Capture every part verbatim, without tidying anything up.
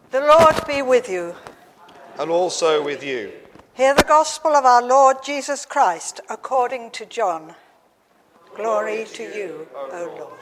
The Lord be with you. And also with you. Hear the gospel of our Lord Jesus Christ according to John. Glory to you, O Lord.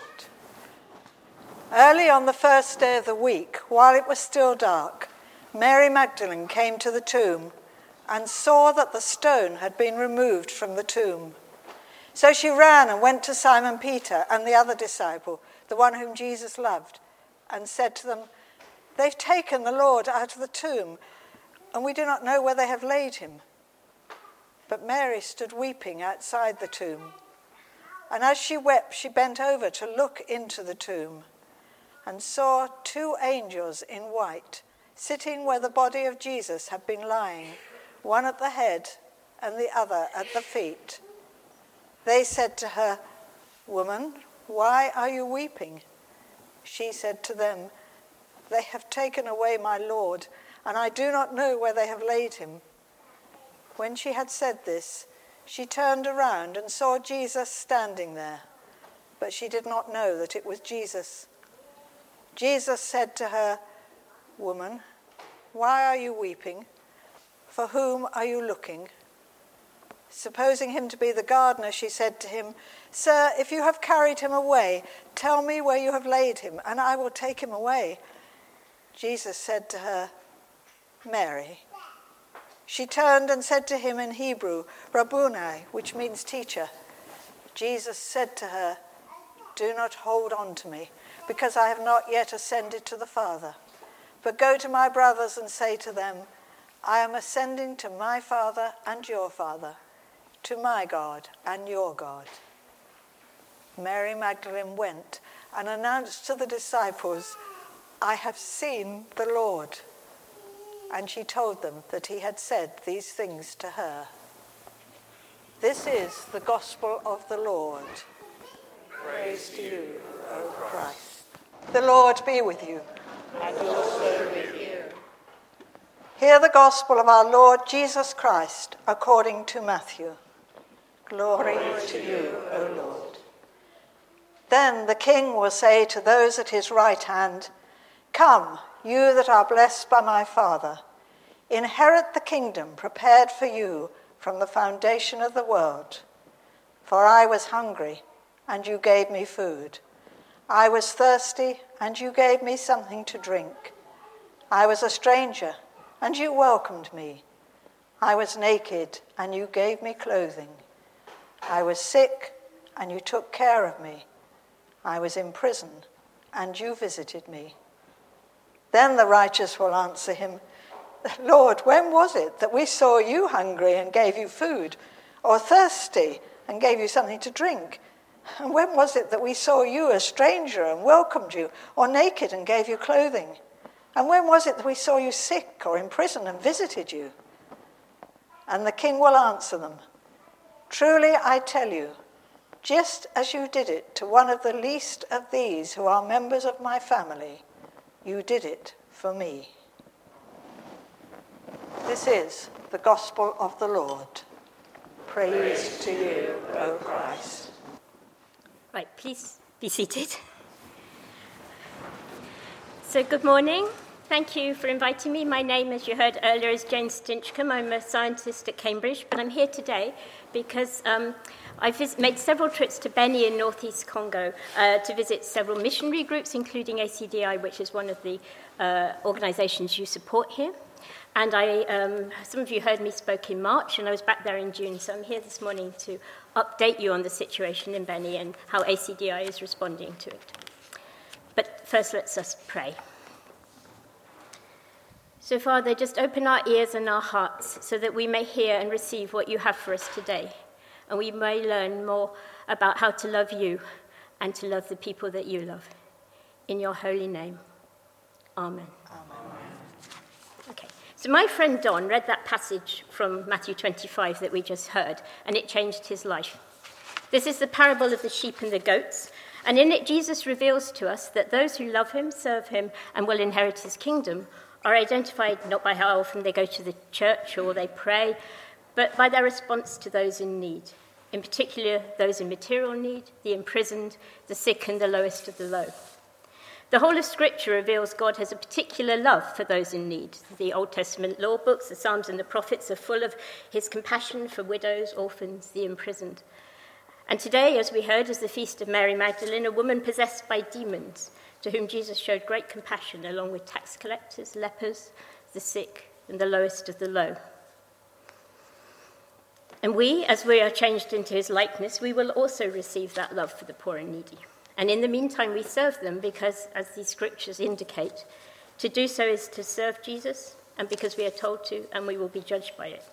Early on the first day of the week, while it was still dark, Mary Magdalene came to the tomb and saw that the stone had been removed from the tomb. So she ran and went to Simon Peter and the other disciple, the one whom Jesus loved, and said to them, "They've taken the Lord out of the tomb, and we do not know where they have laid him." But Mary stood weeping outside the tomb. And as she wept, she bent over to look into the tomb and saw two angels in white sitting where the body of Jesus had been lying, one at the head and the other at the feet. They said to her, "Woman, why are you weeping?" She said to them, "They have taken away my Lord, and I do not know where they have laid him." When she had said this, she turned around and saw Jesus standing there, but she did not know that it was Jesus. Jesus said to her, "Woman, why are you weeping? For whom are you looking?" Supposing him to be the gardener, she said to him, "Sir, if you have carried him away, tell me where you have laid him, and I will take him away." Jesus said to her, "Mary." She turned and said to him in Hebrew, "Rabboni," which means teacher. Jesus said to her, "Do not hold on to me, because I have not yet ascended to the Father. But go to my brothers and say to them, I am ascending to my Father and your Father, to my God and your God." Mary Magdalene went and announced to the disciples, "I have seen the Lord." And she told them that he had said these things to her. This is the gospel of the Lord. Praise to you, O Christ. The Lord be with you. And also with you. Hear the gospel of our Lord Jesus Christ according to Matthew. Glory, Glory to you, O Lord. Then the king will say to those at his right hand, "Come, you that are blessed by my Father, inherit the kingdom prepared for you from the foundation of the world. For I was hungry, and you gave me food. I was thirsty, and you gave me something to drink. I was a stranger, and you welcomed me. I was naked, and you gave me clothing. I was sick, and you took care of me. I was in prison, and you visited me." Then the righteous will answer him, "Lord, when was it that we saw you hungry and gave you food, or thirsty and gave you something to drink? And when was it that we saw you a stranger and welcomed you, or naked and gave you clothing? And when was it that we saw you sick or in prison and visited you?" And the king will answer them, "Truly I tell you, just as you did it to one of the least of these who are members of my family, you did it for me." This is the gospel of the Lord. Praise, Praise to you, O Christ. Right, please be seated. So good morning. Thank you for inviting me. My name, as you heard earlier, is Jane Stinchcombe. I'm a scientist at Cambridge, but I'm here today because um, I've vis- made several trips to Beni in northeast Congo uh, to visit several missionary groups, including A C D I, which is one of the uh, organizations you support here. And I, um, some of you heard me spoke in March, and I was back there in June, so I'm here this morning to update you on the situation in Beni and how A C D I is responding to it. But first, let's us pray. So, Father, just open our ears and our hearts so that we may hear and receive what you have for us today, and we may learn more about how to love you and to love the people that you love. In your holy name, amen. Amen. Okay, so my friend Don read that passage from Matthew twenty-five that we just heard, and it changed his life. This is the parable of the sheep and the goats, and in it Jesus reveals to us that those who love him, serve him, and will inherit his kingdom are identified not by how often they go to the church or they pray, but by their response to those in need, in particular those in material need, the imprisoned, the sick, and the lowest of the low. The whole of Scripture reveals God has a particular love for those in need. The Old Testament law books, the Psalms and the prophets are full of his compassion for widows, orphans, the imprisoned. And today, as we heard, is the feast of Mary Magdalene, a woman possessed by demons, to whom Jesus showed great compassion, along with tax collectors, lepers, the sick, and the lowest of the low. And we, as we are changed into his likeness, we will also receive that love for the poor and needy. And in the meantime, we serve them because, as these scriptures indicate, to do so is to serve Jesus, and because we are told to, and we will be judged by it.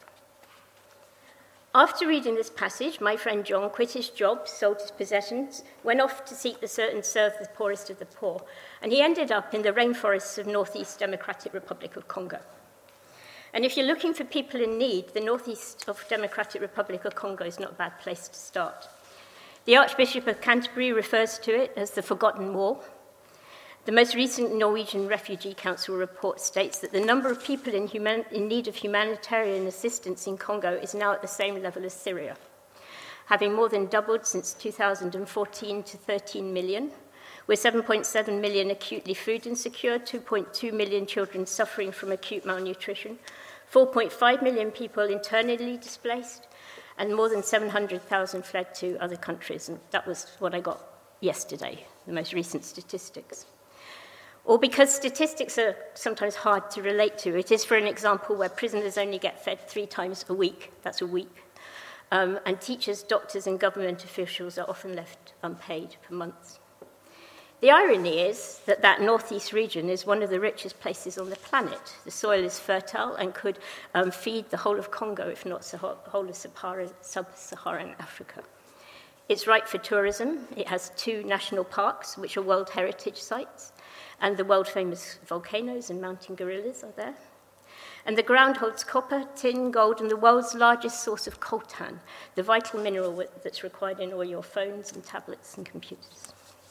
After reading this passage, my friend John quit his job, sold his possessions, went off to seek the and serve the poorest of the poor, and he ended up in the rainforests of Northeast Democratic Republic of Congo. And if you're looking for people in need, the Northeast of Democratic Republic of Congo is not a bad place to start. The Archbishop of Canterbury refers to it as the Forgotten War. The most recent Norwegian Refugee Council report states that the number of people in, human, in need of humanitarian assistance in Congo is now at the same level as Syria, having more than doubled since two thousand fourteen to thirteen million, with seven point seven million acutely food insecure, two point two million children suffering from acute malnutrition, four point five million people internally displaced, and more than seven hundred thousand fled to other countries. And that was what I got yesterday, the most recent statistics. Or because statistics are sometimes hard to relate to, it is for an example where prisoners only get fed three times a week, that's a week, um, and teachers, doctors, and government officials are often left unpaid for months. The irony is that that northeast region is one of the richest places on the planet. The soil is fertile and could um, feed the whole of Congo, if not the whole of sub-Saharan Africa. It's ripe for tourism. It has two national parks, which are World Heritage Sites, and the world-famous volcanoes and mountain gorillas are there. And the ground holds copper, tin, gold, and the world's largest source of coltan, the vital mineral that's required in all your phones and tablets and computers.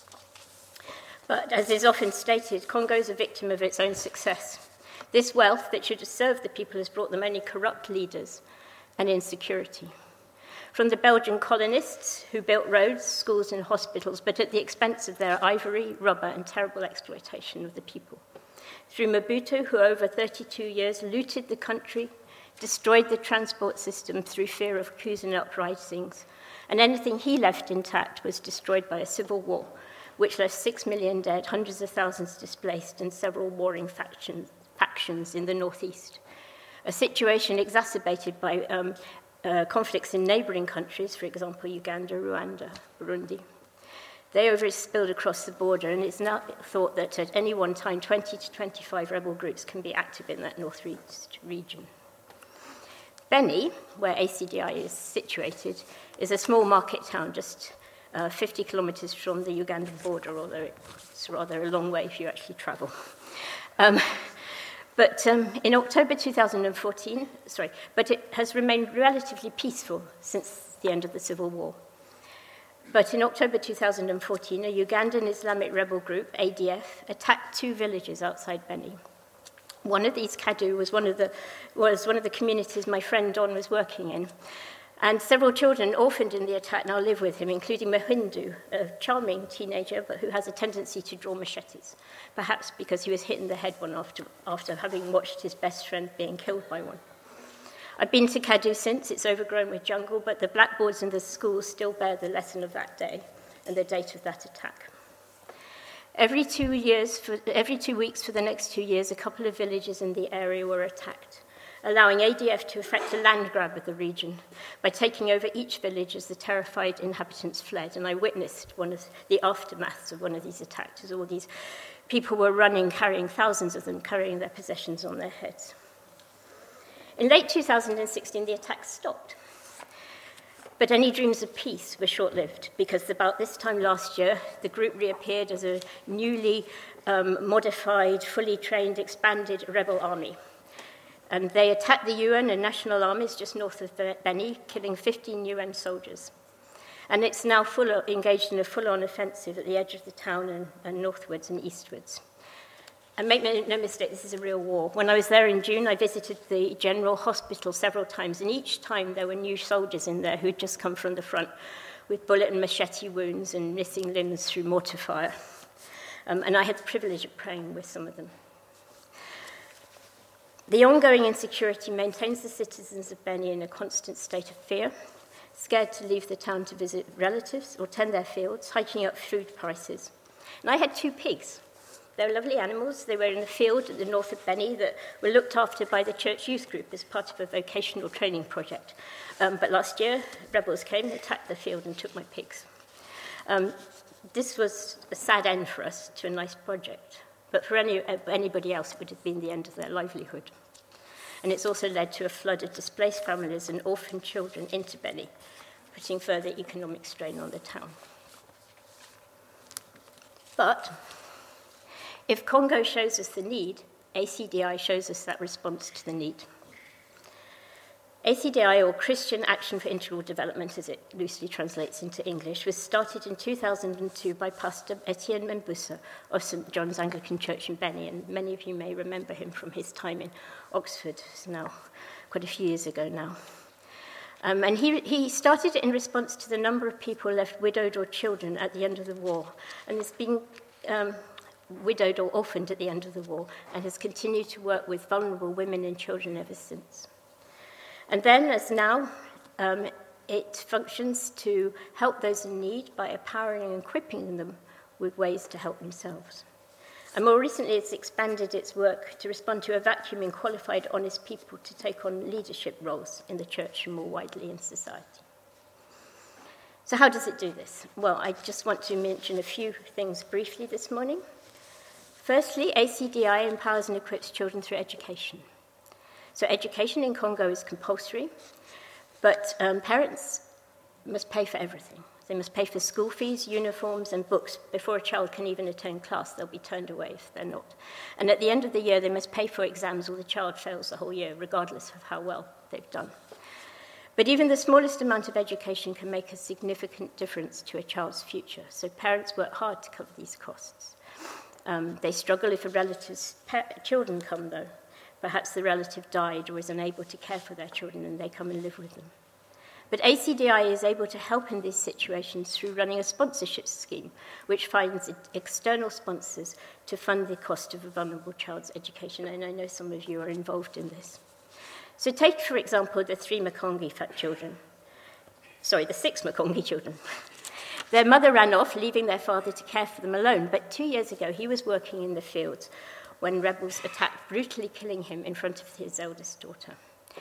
But as is often stated, Congo is a victim of its own success. This wealth that should have served the people has brought them only corrupt leaders and insecurity. From the Belgian colonists who built roads, schools, and hospitals, but at the expense of their ivory, rubber, and terrible exploitation of the people. Through Mobutu, who over thirty-two years looted the country, destroyed the transport system through fear of coups and uprisings, and anything he left intact was destroyed by a civil war, which left six million dead, hundreds of thousands displaced, and several warring factions, factions in the northeast. A situation exacerbated by um, Uh, conflicts in neighbouring countries, for example, Uganda, Rwanda, Burundi. They overspilled across the border, and it's now thought that at any one time, twenty to twenty-five rebel groups can be active in that northeast region. Beni, where A C D I is situated, is a small market town just uh, fifty kilometres from the Ugandan border, although it's rather a long way if you actually travel. Um, But um, in October two thousand fourteen, sorry, but it has remained relatively peaceful since the end of the civil war. But in October two thousand fourteen, a Ugandan Islamic rebel group, A D F, attacked two villages outside Beni. One of these, Kadu, was one of the was one of the communities my friend Don was working in. And several children orphaned in the attack now live with him, including Mahindu, a charming teenager, but who has a tendency to draw machetes, perhaps because he was hit in the head one after, after having watched his best friend being killed by one. I've been to Kadu since. It's overgrown with jungle, but the blackboards in the schools still bear the lesson of that day and the date of that attack. Every two years, for, every two weeks for the next two years, a couple of villages in the area were attacked, allowing A D F to effect a land grab of the region by taking over each village as the terrified inhabitants fled. And I witnessed one of the aftermaths of one of these attacks, as all these people were running, carrying thousands of them, carrying their possessions on their heads. In late two thousand sixteen, the attacks stopped. But any dreams of peace were short-lived, because about this time last year, the group reappeared as a newly um, modified, fully trained, expanded rebel army. And they attacked the U N and national armies just north of Beni, killing fifteen U N soldiers. And it's now full of, engaged in a full-on offensive at the edge of the town and, and northwards and eastwards. And make no mistake, this is a real war. When I was there in June, I visited the General Hospital several times, and each time there were new soldiers in there who'd just come from the front with bullet and machete wounds and missing limbs through mortar fire. Um, and I had the privilege of praying with some of them. The ongoing insecurity maintains the citizens of Beni in a constant state of fear, scared to leave the town to visit relatives or tend their fields, hiking up food prices. And I had two pigs. They were lovely animals. They were in a field at the north of Beni that were looked after by the church youth group as part of a vocational training project. Um, but last year, rebels came, attacked the field and took my pigs. Um, this was a sad end for us to a nice project. But for any, uh, anybody else, it would have been the end of their livelihood. And it's also led to a flood of displaced families and orphaned children into Beni, putting further economic strain on the town. But if Congo shows us the need, A C D I shows us that response to the need. A C D I, or Christian Action for Integral Development, as it loosely translates into English, was started in two thousand two by Pastor Etienne Membusa of Saint John's Anglican Church in Beni, and many of you may remember him from his time in Oxford. It's now quite a few years ago now. Um, and he, he started it in response to the number of people left widowed or children at the end of the war, and has been um, widowed or orphaned at the end of the war, and has continued to work with vulnerable women and children ever since. And then, as now, um, it functions to help those in need by empowering and equipping them with ways to help themselves. And more recently, it's expanded its work to respond to a vacuum in qualified, honest people to take on leadership roles in the church and more widely in society. So how does it do this? Well, I just want to mention a few things briefly this morning. Firstly, A C D I empowers and equips children through education. So education in Congo is compulsory, but um, parents must pay for everything. They must pay for school fees, uniforms, and books before a child can even attend class. They'll be turned away if they're not. And at the end of the year, they must pay for exams or the child fails the whole year, regardless of how well they've done. But even the smallest amount of education can make a significant difference to a child's future, so parents work hard to cover these costs. Um, they struggle if a relative's pa- children come, though. Perhaps the relative died or is unable to care for their children and they come and live with them. But A C D I is able to help in these situations through running a sponsorship scheme, which finds external sponsors to fund the cost of a vulnerable child's education. And I know some of you are involved in this. So take, for example, the three Makongi children. Sorry, the six Makongi children. Their mother ran off, leaving their father to care for them alone. But two years ago, he was working in the fields when rebels attacked, brutally killing him in front of his eldest daughter.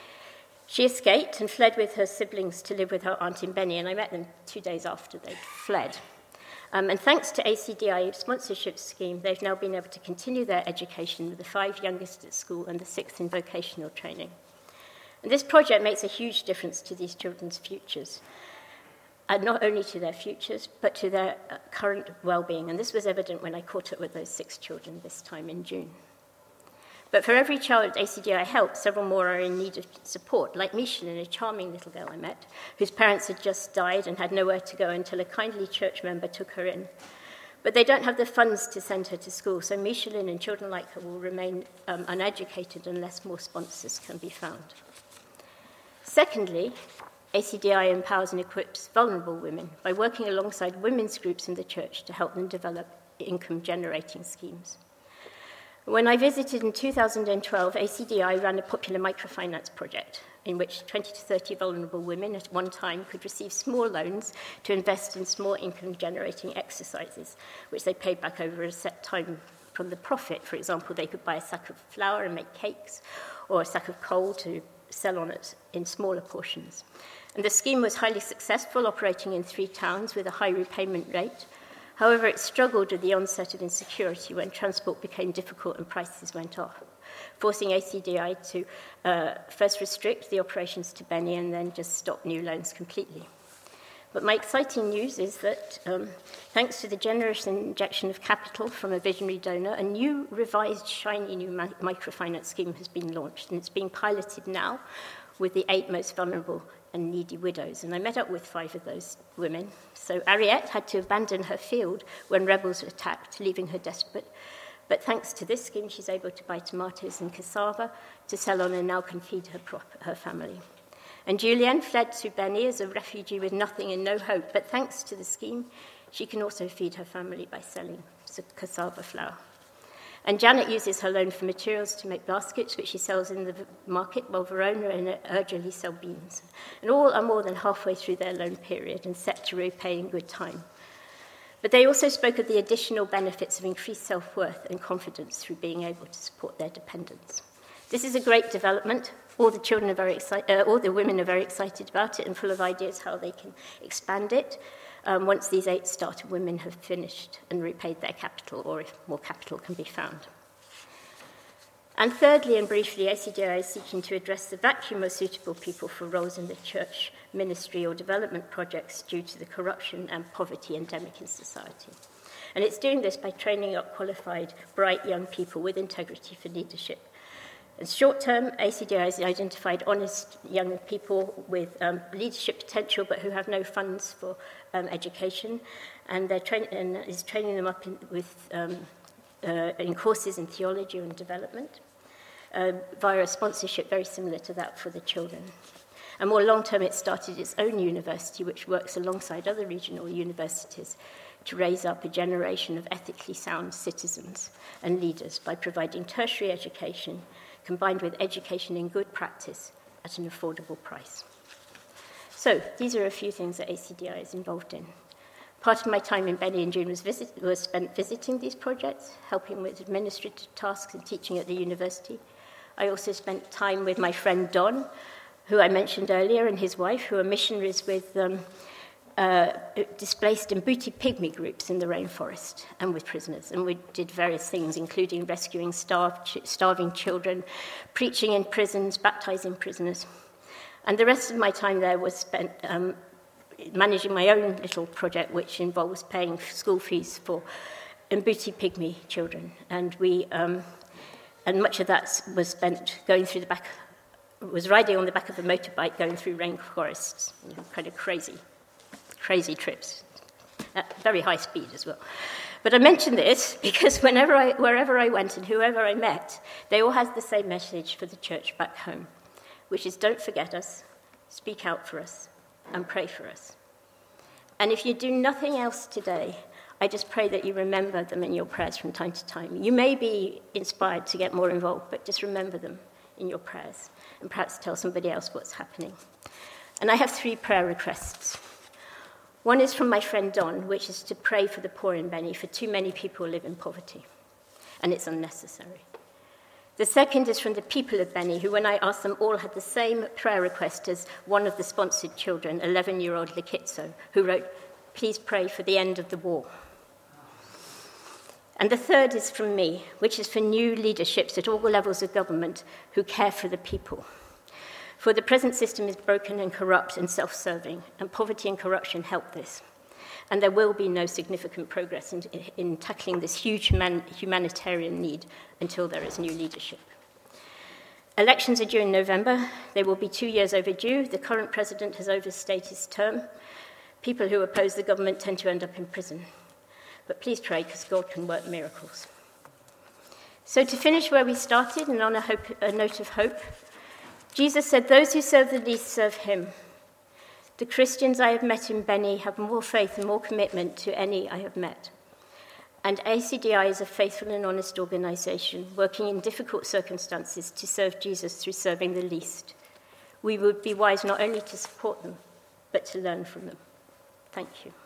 She escaped and fled with her siblings to live with her aunt in Beni, and I met them two days after they'd fled. Um, and thanks to A C D I sponsorship scheme, they've now been able to continue their education with the five youngest at school and the sixth in vocational training. And this project makes a huge difference to these children's futures, and not only to their futures, but to their uh, current well-being. And this was evident when I caught up with those six children this time in June. But for every child A C D I helps, several more are in need of support, like Micheline, a charming little girl I met, whose parents had just died and had nowhere to go until a kindly church member took her in. But they don't have the funds to send her to school, so Micheline and children like her will remain um, uneducated unless more sponsors can be found. Secondly, A C D I empowers and equips vulnerable women by working alongside women's groups in the church to help them develop income-generating schemes. When I visited in two thousand twelve, A C D I ran a popular microfinance project in which twenty to thirty vulnerable women at one time could receive small loans to invest in small income-generating exercises, which they paid back over a set time from the profit. For example, they could buy a sack of flour and make cakes, or a sack of coal to sell on it in smaller portions. And the scheme was highly successful, operating in three towns with a high repayment rate. However, it struggled with the onset of insecurity when transport became difficult and prices went up, forcing A C D I to uh, first restrict the operations to Beni and then just stop new loans completely. But my exciting news is that, um, thanks to the generous injection of capital from a visionary donor, a new, revised, shiny new ma- microfinance scheme has been launched, and it's being piloted now with the eight most vulnerable and needy widows. And I met up with five of those women. So Ariette had to abandon her field when rebels attacked, leaving her desperate. But thanks to this scheme, she's able to buy tomatoes and cassava to sell on and now can feed her, prop- her family. And Julienne fled to Beni as a refugee with nothing and no hope, but thanks to the scheme, she can also feed her family by selling is a cassava flour. And Janet uses her loan for materials to make baskets, which she sells in the market, while Verona and Urgely sell beans. And all are more than halfway through their loan period and set to repay in good time. But they also spoke of the additional benefits of increased self-worth and confidence through being able to support their dependents. This is a great development. All the children are very excited, uh, all the women are very excited about it and full of ideas how they can expand it um, once these eight starter women have finished and repaid their capital, or if more capital can be found. And thirdly and briefly, A C D I is seeking to address the vacuum of suitable people for roles in the church, ministry or development projects due to the corruption and poverty endemic in society. And it's doing this by training up qualified, bright young people with integrity for leadership. In short term, A C D I has identified honest young people with um, leadership potential but who have no funds for um, education, and, they're train- and is training them up in, with, um, uh, in courses in theology and development uh, via a sponsorship very similar to that for the children. And more long-term, it started its own university, which works alongside other regional universities to raise up a generation of ethically sound citizens and leaders by providing tertiary education combined with education in good practice at an affordable price. So these are a few things that A C D I is involved in. Part of my time in Benny and June was, visit, was spent visiting these projects, helping with administrative tasks and teaching at the university. I also spent time with my friend Don, who I mentioned earlier, and his wife, who are missionaries with um, uh, displaced and booty pygmy groups in the rainforest and with prisoners. And we did various things, including rescuing starved, ch- starving children, preaching in prisons, baptizing prisoners. And the rest of my time there was spent um, managing my own little project, which involves paying school fees for Mbuti pygmy children. And we, um, and much of that was spent going through the back, was riding on the back of a motorbike going through rainforests, you know, kind of crazy, crazy trips, at very high speed as well. But I mention this because whenever I, wherever I went and whoever I met, they all had the same message for the church back home, which is don't forget us, speak out for us, and pray for us. And if you do nothing else today, I just pray that you remember them in your prayers from time to time. You may be inspired to get more involved, but just remember them in your prayers and perhaps tell somebody else what's happening. And I have three prayer requests. One is from my friend Don, which is to pray for the poor in Benny, for too many people live in poverty, and it's unnecessary. The second is from the people of Benny, who, when I asked them, all had the same prayer request as one of the sponsored children, eleven-year-old Likitso, who wrote, please pray for the end of the war. And the third is from me, which is for new leaderships at all levels of government who care for the people. For the present system is broken and corrupt and self-serving, and poverty and corruption help this. And there will be no significant progress in, in tackling this huge human, humanitarian need until there is new leadership. Elections are due in November. They will be two years overdue. The current president has overstayed his term. People who oppose the government tend to end up in prison. But please pray, because God can work miracles. So to finish where we started, and on a, hope, a note of hope, Jesus said, those who serve the least serve him. The Christians I have met in Benny have more faith and more commitment to any I have met. And A C D I is a faithful and honest organisation working in difficult circumstances to serve Jesus through serving the least. We would be wise not only to support them, but to learn from them. Thank you.